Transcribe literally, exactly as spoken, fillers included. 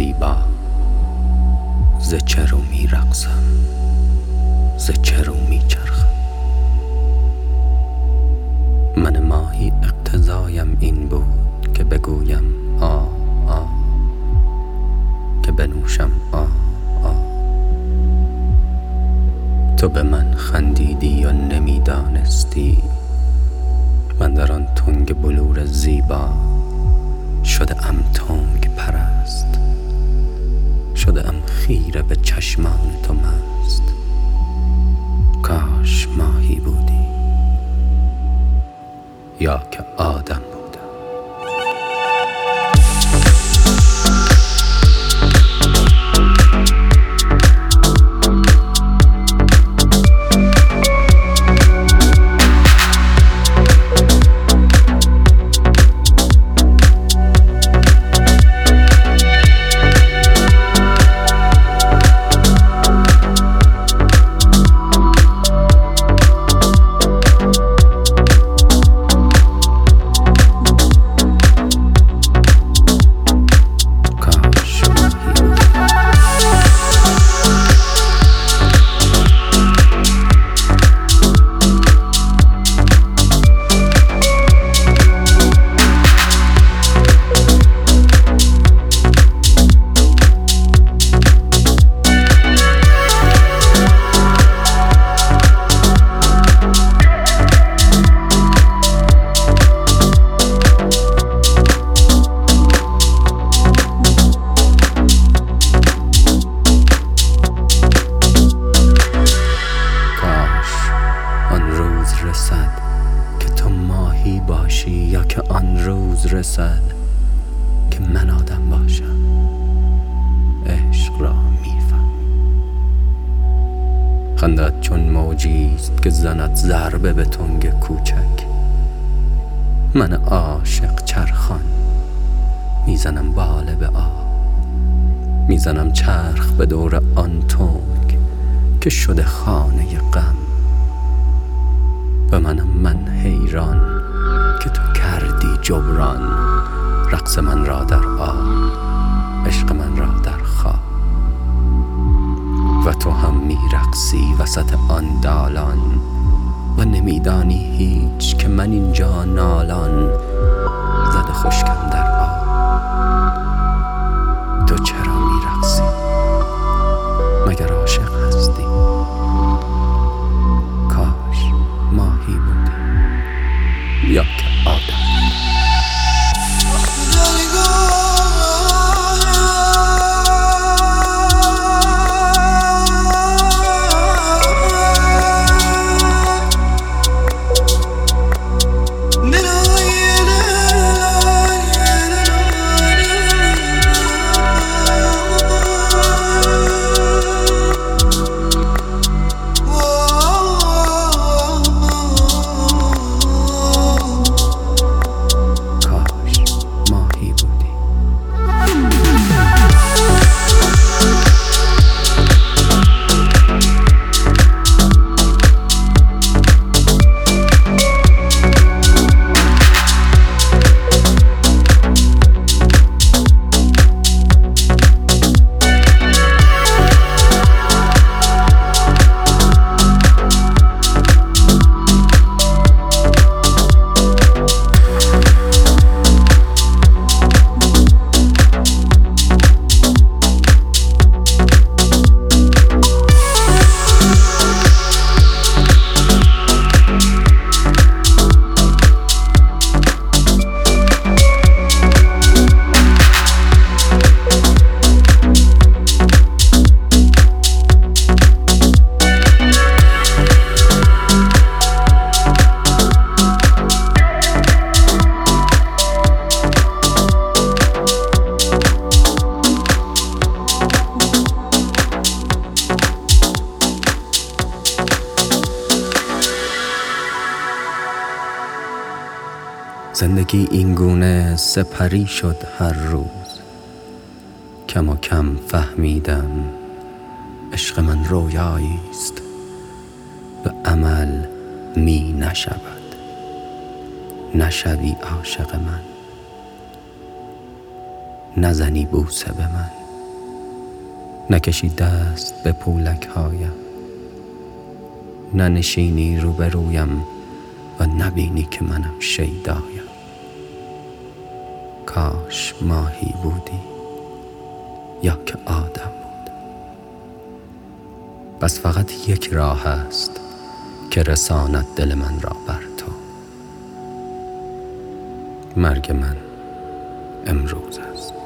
زیبا، ز چه رو می رقصم، ز چه رو می چرخم. من ماهی اقتضایم این بود که بگویم آه آه، که بنوشم آه آه. تو به من خندیدی و نمیدانستی من در آن تنگ بلور زیبا شده ام تنگ پرست، شده ام خیره به چشمان تو مست. کاش ماهی بودی یا که آدم بودم. رسد که تو ماهی باشی یا که آن روز رسد که من آدم باشم. عشق را میفهمی. خندت چون موجیست که زند ضربه به تنگ کوچک. من عاشق چرخان میزنم باله به آب، میزنم چرخ به دور آن تنگ که شده خانه غم. و منم من حیران که تو کردی جبران رقص من را در آب، عشق من را در خواب. و تو هم میرقصی وسط آن دالان و نمیدانی هیچ که من اینجا نالان زده خشکم در آب. تو چرا میرقصی؟ مگر عاشق هستی؟ کاش ماهی بودی یا که آدم. زندگی این گونه سپری شد هر روز. کم و کم فهمیدم عشق من رویایی است و عمل می نشود. نشوی عاشق من، نزنی بوسه به من. نکشی دست به پولک هایم، ننشینی روبرویم و نبینی که منم شیدایم. کاش ماهی بودی یا که آدم بود. بس فقط یک راه است که رساند دل من را بر تو. مرگ من امروز است.